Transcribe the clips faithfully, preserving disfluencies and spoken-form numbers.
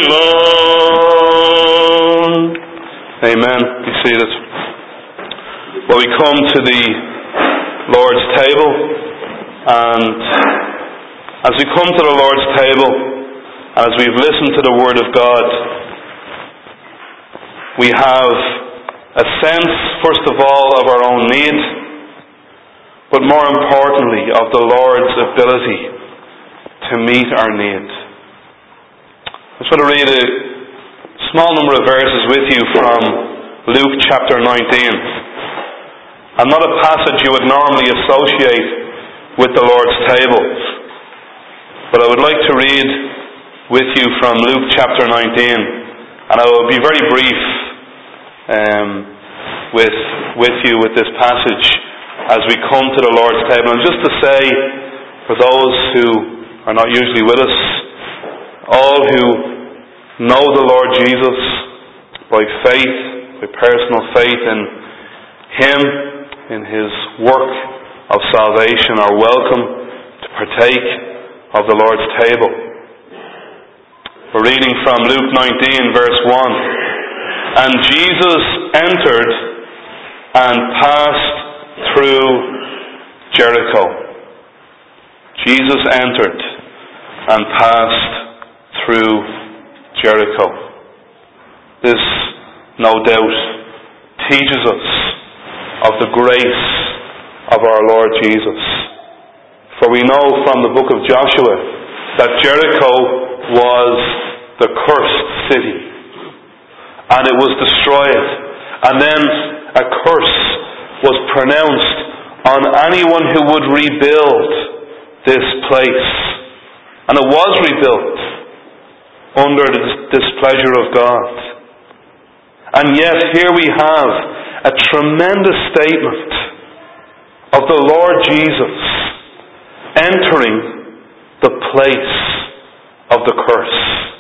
alone. Amen. Be seated. Well, we come to the Lord's table, and as we come to the Lord's table, as we've listened to the Word of God, we have a sense, first of all, of our own need, but more importantly, of the Lord's ability to meet our need. I just want to read a small number of verses with you from Luke chapter nineteen. And not a passage you would normally associate with the Lord's table, but I would like to read with you from Luke chapter nineteen, and I will be very brief um, with with you with this passage as we come to the Lord's table. And just to say, for those who are not usually with us, all who know the Lord Jesus by faith, by personal faith in Him, in His work of salvation, are welcome to partake of the Lord's table. We're reading from Luke nineteen, verse one. And Jesus entered and passed through Jericho. Jesus entered and passed through Jericho. This, no doubt, teaches us of the grace of our Lord Jesus. For we know from the book of Joshua that Jericho was the cursed city, and it was destroyed, and then a curse was pronounced on anyone who would rebuild this place. And it was rebuilt under the displeasure of God. And yet here we have a tremendous statement of the Lord Jesus entering the place of the curse.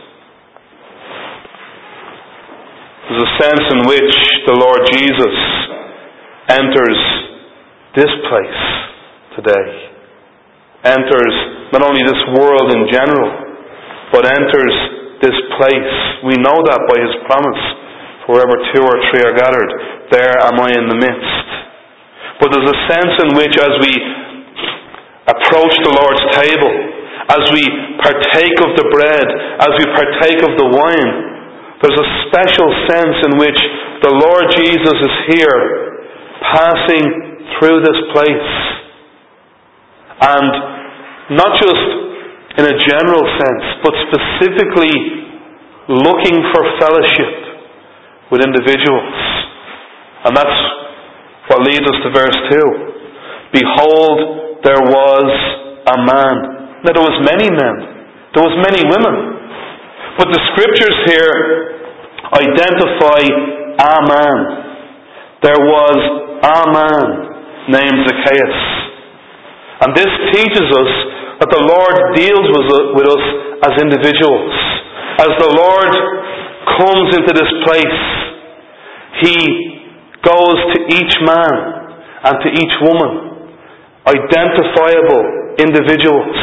There's a sense in which the Lord Jesus enters this place today. Enters not only this world in general, but enters this place. We know that by His promise. Wherever two or three are gathered, there am I in the midst. But there's a sense in which as we approach the Lord's table, as we partake of the bread, as we partake of the wine, there's a special sense in which the Lord Jesus is here, passing through this place. And not just in a general sense, but specifically looking for fellowship with individuals. And that's what leads us to verse two. Behold, there was a man. Now there was many men. There was many women. But the scriptures here identify a man. There was a man named Zacchaeus. And this teaches us that the Lord deals with us as individuals. As the Lord comes into this place, He goes to each man and to each woman, identifiable individuals.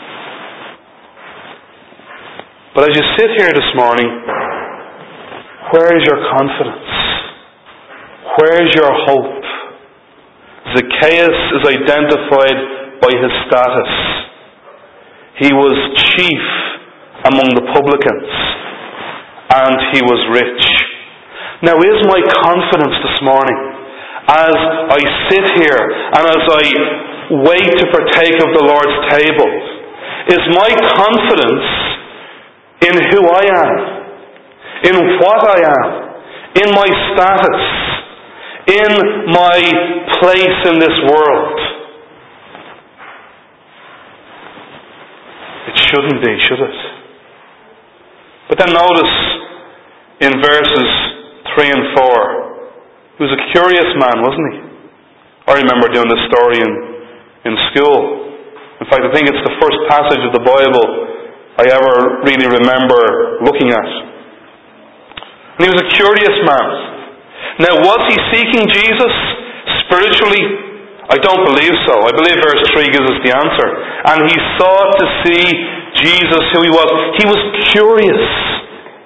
But as you sit here this morning, where is your confidence? Where is your hope? Zacchaeus is identified by his status. He was chief among the publicans, and he was rich. Now is my confidence this morning, as I sit here and as I wait to partake of the Lord's table, is my confidence in who I am, in what I am, in my status, in my place in this world? It shouldn't be, should it? But then notice in verses three and four, he was a curious man, wasn't he? I remember doing this story in, in school. In fact, I think it's the first passage of the Bible I ever really remember looking at. And he was a curious man. Now, was he seeking Jesus spiritually? I don't believe so. I believe verse three gives us the answer. And he sought to see Jesus, who he was. He was curious.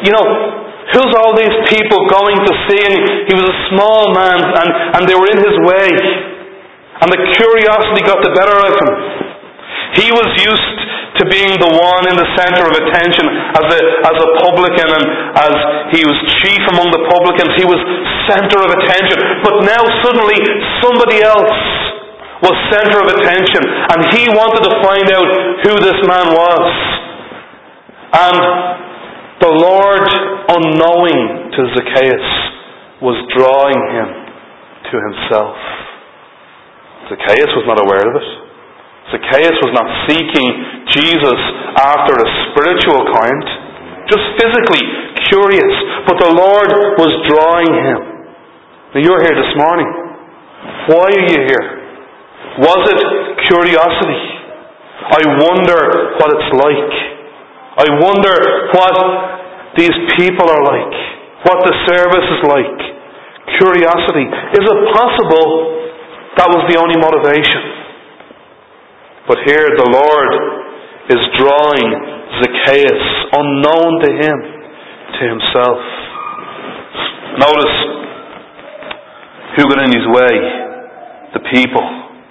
you know, who's all these people going to see? And he was a small man, and, and they were in his way. And the curiosity got the better of him. He was used to being the one in the center of attention as a, as a publican, and as he was chief among the publicans, he was center of attention. But now suddenly somebody else was center of attention, and he wanted to find out who this man was. And the Lord, unknowing to Zacchaeus, was drawing him to himself. Zacchaeus was not aware of it. Zacchaeus was not seeking Jesus after a spiritual kind, just physically curious. But the Lord was drawing him. Now you're here this morning. Why are you here? Was it curiosity? I wonder what it's like. I wonder what these people are like, what the service is like. Curiosity. Is it possible that was the only motivation? But here the Lord is drawing Zacchaeus, unknown to him, to himself. Notice who got in his way? The people.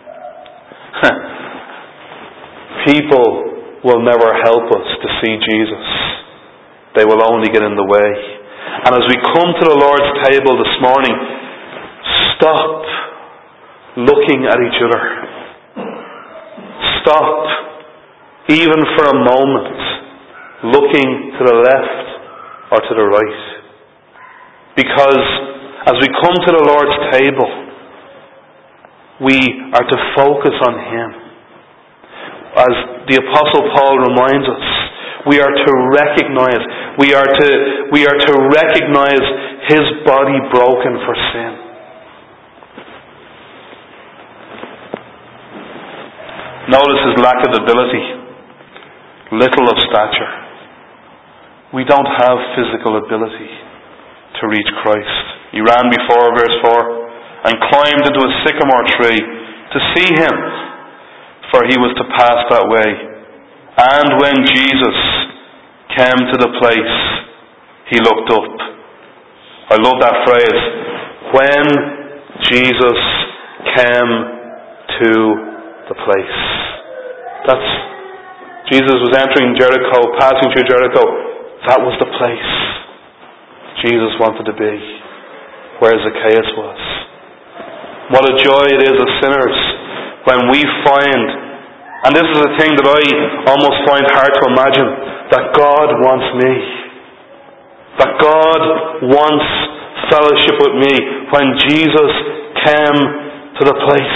People will never help us to see Jesus. They will only get in the way. And as we come to the Lord's table this morning, stop looking at each other. Stop, even for a moment, looking to the left or to the right. Because as we come to the Lord's table, we are to focus on Him. As the Apostle Paul reminds us, we are to recognize, we are to, we are to recognize His body broken for sin. Notice his lack of ability, little of stature. We don't have physical ability to reach Christ. He ran before, verse four, and climbed into a sycamore tree to see Him, for he was to pass that way. And when Jesus came to the place, he looked up. I love that phrase. When Jesus came to the place. That's Jesus was entering Jericho, passing through Jericho. That was the place Jesus wanted to be, where Zacchaeus was. What a joy it is as sinners when we find, and this is a thing that I almost find hard to imagine, that God wants me. That God wants fellowship with me. When Jesus came to the place,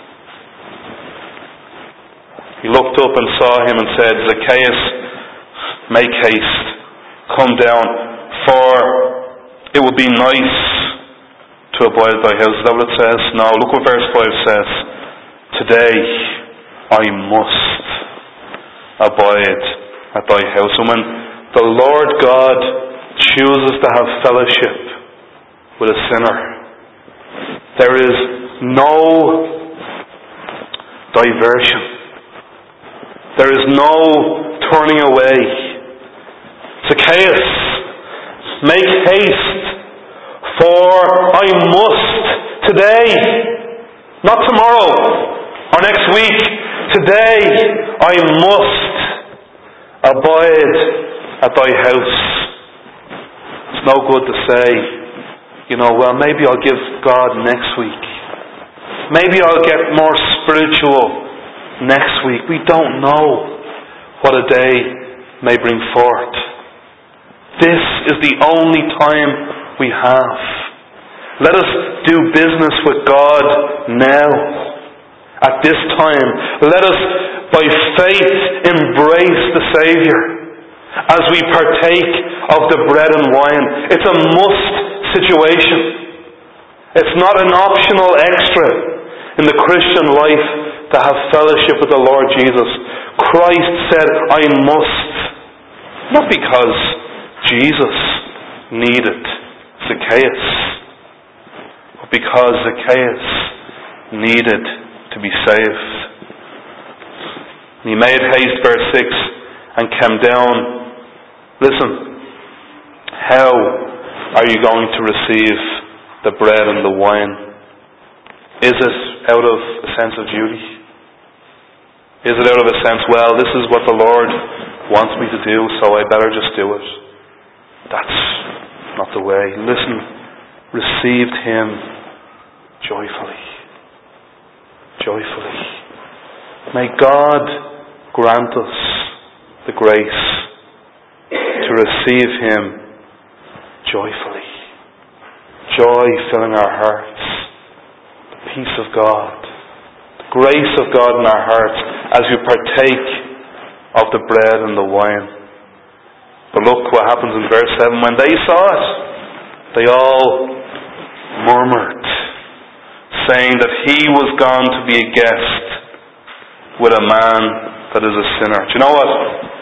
he looked up and saw him and said, Zacchaeus, make haste, come down, for it would be nice to abide at thy house. Is that what it says? No, look what verse five says. Today I must abide at thy house. And when the Lord God chooses to have fellowship with a sinner, there is no diversion. There is no turning away. Zacchaeus, make haste, for I must today, not tomorrow or next week, today I must abide at thy house. It's no good to say, you know, well, maybe I'll give God next week. Maybe I'll get more spiritual next week. We don't know what a day may bring forth. This is the only time we have. Let us do business with God now. At this time, let us by faith embrace the Saviour as we partake of the bread and wine. It's a must situation. It's not an optional extra in the Christian life to have fellowship with the Lord Jesus. Christ said, I must. Not because Jesus needed Zacchaeus, but because Zacchaeus needed to be saved. He made haste, verse six, and came down. Listen, How are you going to receive the bread and the wine? Is it out of a sense of duty? Is it out of a sense, well, this is what the Lord wants me to do, so I better just do it? That's not the way. Listen, received Him joyfully. Joyfully. May God grant us the grace to receive Him joyfully. Joy filling our hearts. The peace of God. The grace of God in our hearts as we partake of the bread and the wine. But look what happens in verse seven. When they saw it, they all murmured, saying that He was gone to be a guest with a man that is a sinner. Do you know what?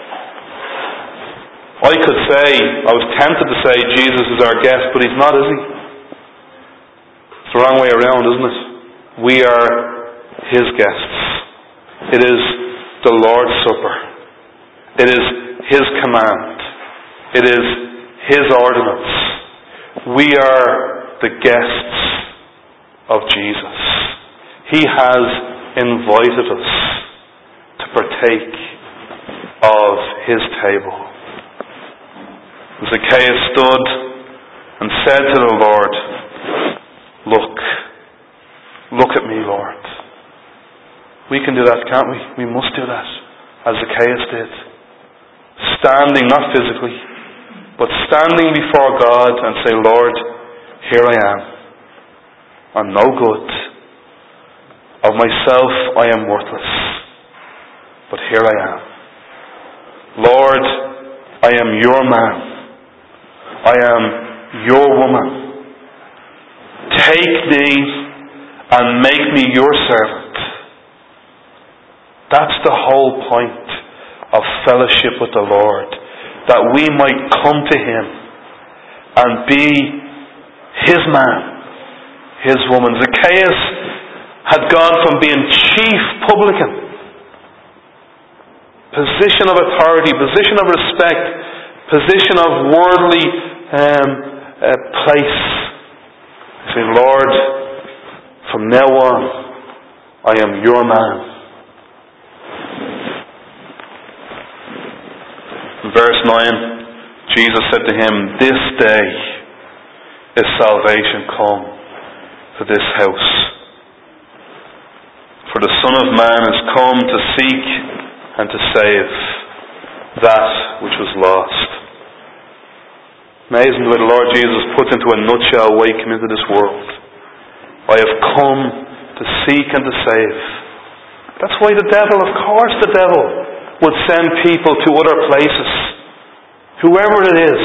I could say, I was tempted to say Jesus is our guest, but He's not, is He? It's the wrong way around, isn't it? We are His guests. It is the Lord's Supper. It is His command. It is His ordinance. We are the guests of Jesus. He has invited us to partake of His table. Zacchaeus stood and said to the Lord, Look, look at me, Lord. We can do that, can't we? We must do that, as Zacchaeus did. Standing, not physically, but standing before God and say, Lord, here I am. I'm no good. Of myself I am worthless. But here I am. Lord, I am your man. I am your woman. Take me and make me your servant. That's the whole point of fellowship with the Lord. That we might come to Him and be His man, His woman. Zacchaeus had gone from being chief publican, position of authority, position of respect, position of worldly um, uh, place. I say, Lord, from now on, I am your man. In verse nine, Jesus said to him, This day is salvation come to this house. For the Son of Man is come to seek and to save that which was lost. Amazing the way the Lord Jesus puts into a nutshell why He came into this world. I have come to seek and to save. That's why the devil, of course the devil, would send people to other places. Whoever it is.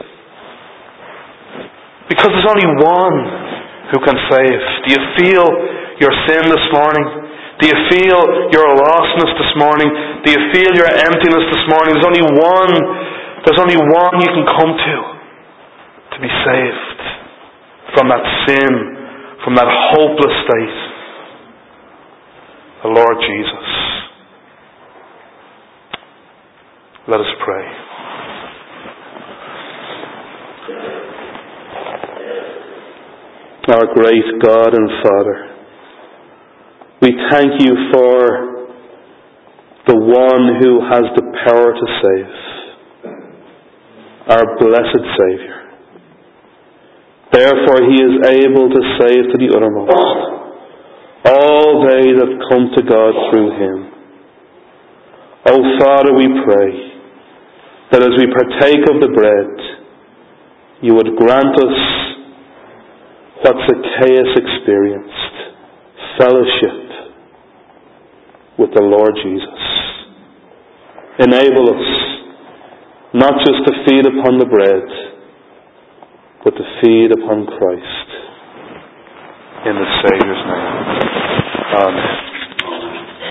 Because there's only one who can save. Do you feel your sin this morning? Do you feel your lostness this morning? Do you feel your emptiness this morning? There's only one, there's only one you can come to to be saved from that sin, from that hopeless state. The Lord Jesus. Let us pray. Our great God and Father, we thank You for the one who has the power to save, our blessed Saviour. Therefore He is able to save to the uttermost all they that come to God through Him. O Father, we pray that as we partake of the bread, You would grant us what Zacchaeus experienced, fellowship with the Lord Jesus. Enable us not just to feed upon the bread, but to feed upon Christ. In the Saviour's name. Amen.